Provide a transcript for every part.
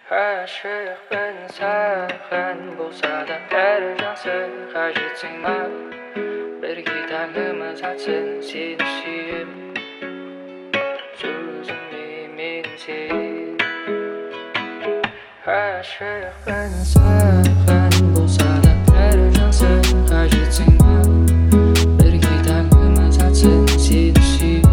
ғашықпын саған болса да бәрі жақсы қажетсің маған бірге таңымыз атсын сені сүйіп сөзіме мен сен ғашықпын саған болса да бәрі жақсы қажетсің маған бірге таңымыз атсын сені сүйіп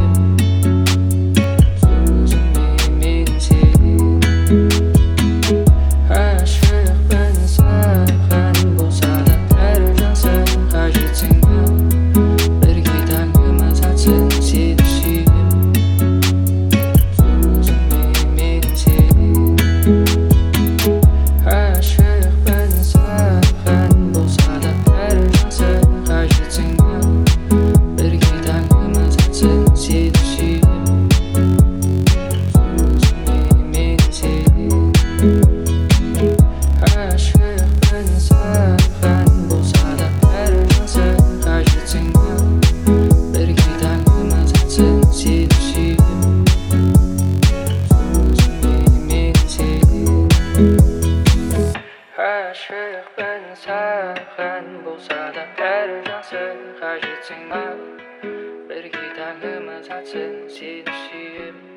ғашықпын саған болса да бәрі жақсы қажетсің маған бірге таңымыз атсын сені сүйіп